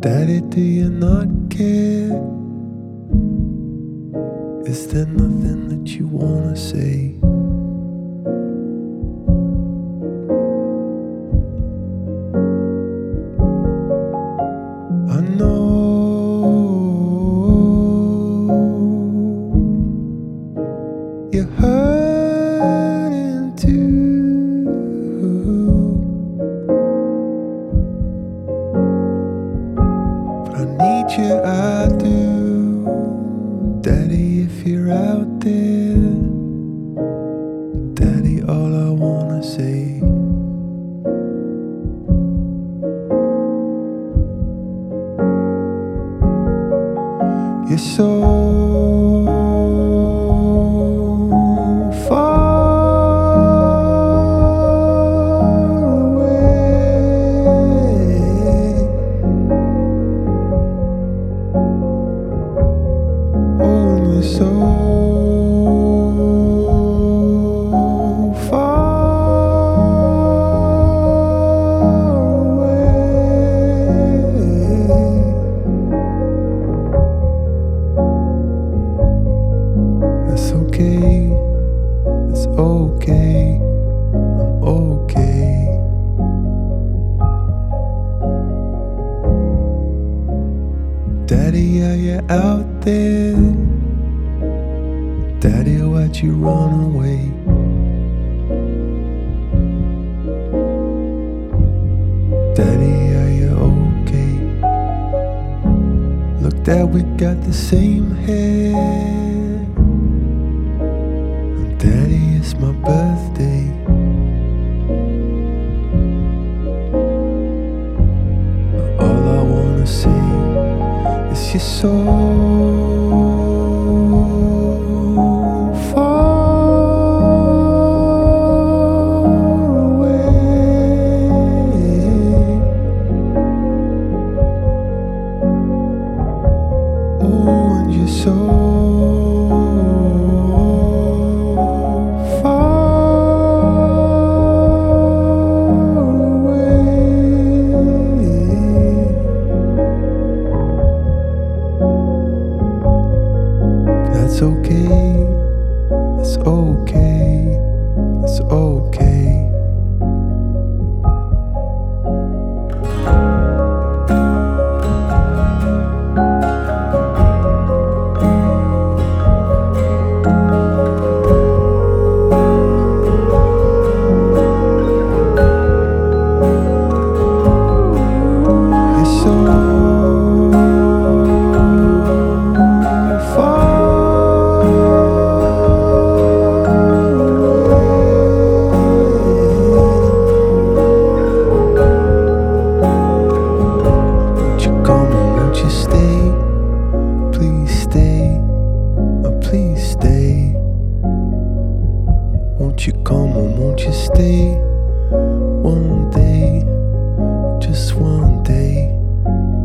Daddy, do you not care? Is there nothing that you wanna say? I know you're hurting too, but I need you, I do. Daddy, if you're out there, Daddy, all I wanna say. You're so far away. Oh, and you're so far away. It's okay, it's okay, I'm okay. Daddy, are you out there? Daddy, why'd you run away? Daddy, are you okay? Look, Dad, we got the same hair. Daddy, it's my birthday. But all I wanna say is you're so far away. Oh, and you're so It's okay, it's okay, it's okay. You're so please stay. Won't you come and won't you stay? One day, just one day.